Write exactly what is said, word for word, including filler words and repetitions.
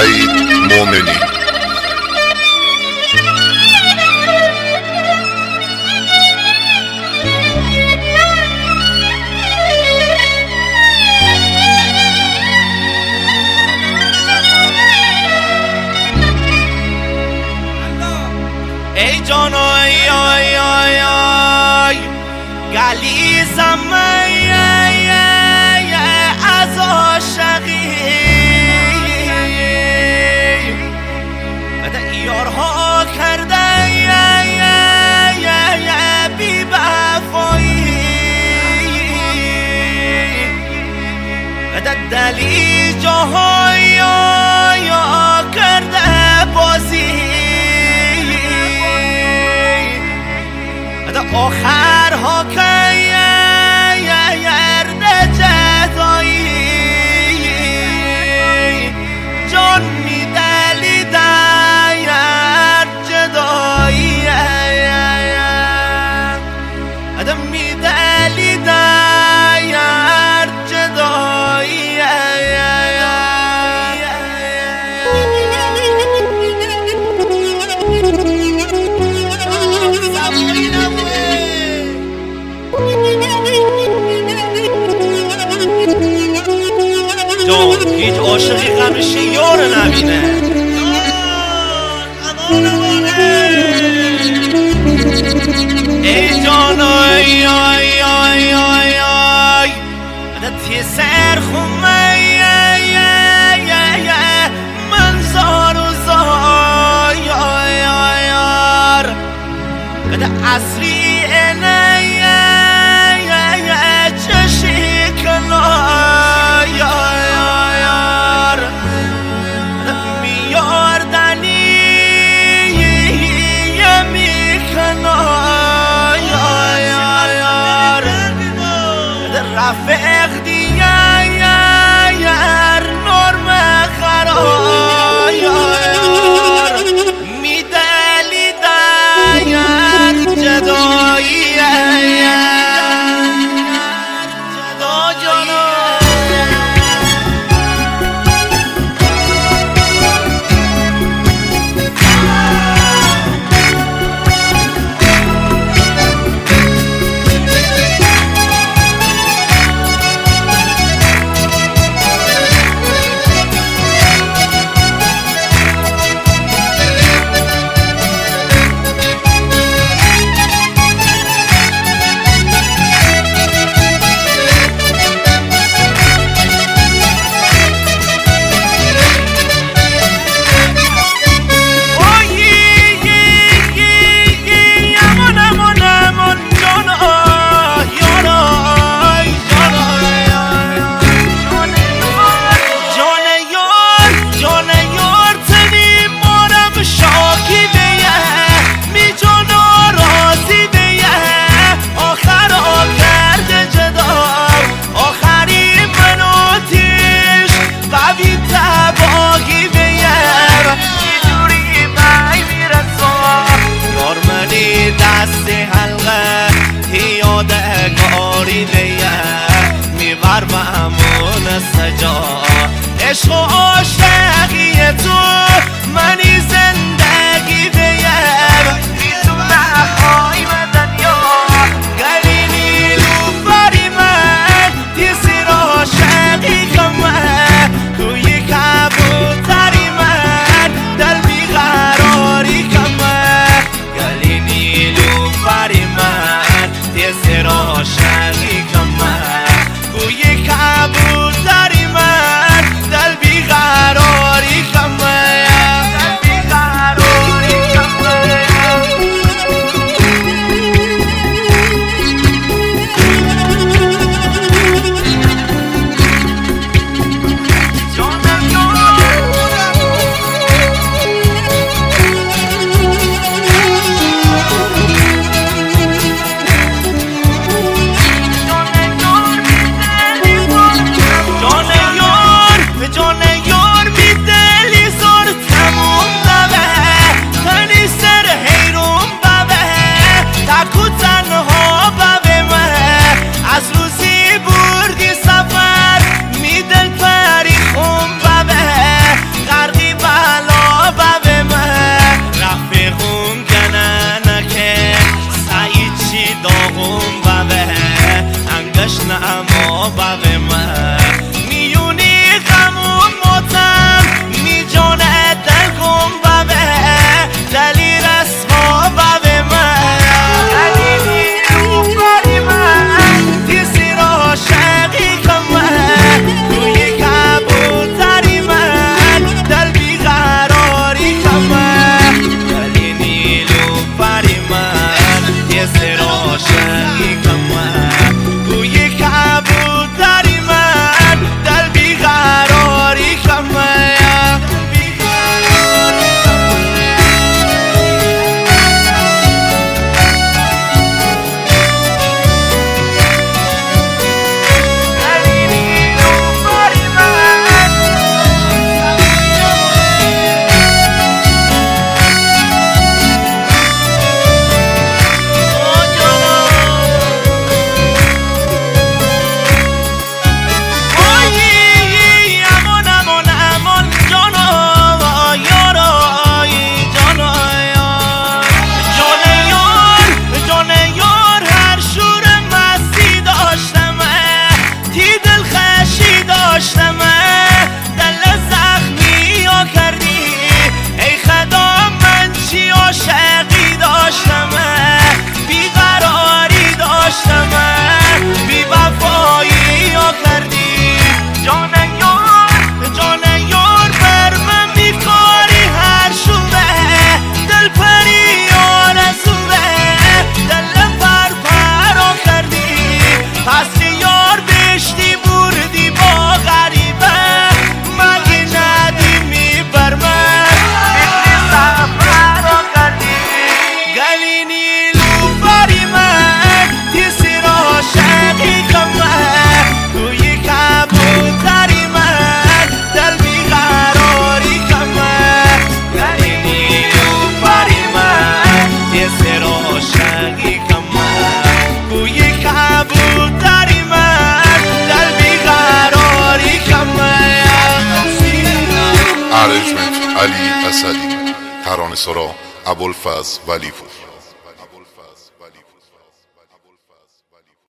سعید مومنی. ای جان آی آی آی آی گلیزم از عاشقی بده یارها کرده بی وفایی بده دلی جاهای کرده بازی آخر ها که یرد جدایی جان می دلی دیر جدایی ادم می دلی دیر جدایی جان هیچ عاشقی غمش یار نبینه ای جان آی آی آی آی آی تی سر خمه من زار و زای آی آی آر بده اصلی اینه چشی کنای رفیق دیگر نرم خرای می دلی دیر جدایی جدا جانا دستی حلقه یادگاری بیه میبر مهمون سجا عشق و عاشقی تو منی زندگی بیه میتونه خواهی دنیا گلی نیلو بری من دیسی را عاشقی کمه توی کبوتری من دل بیقراری کمه گلی نیلو بری من دیسی را عاشقی کمه توی کبوتری من دل بیقراری کمه اسدی، ترانه سرا ابوالفضل ولیپور.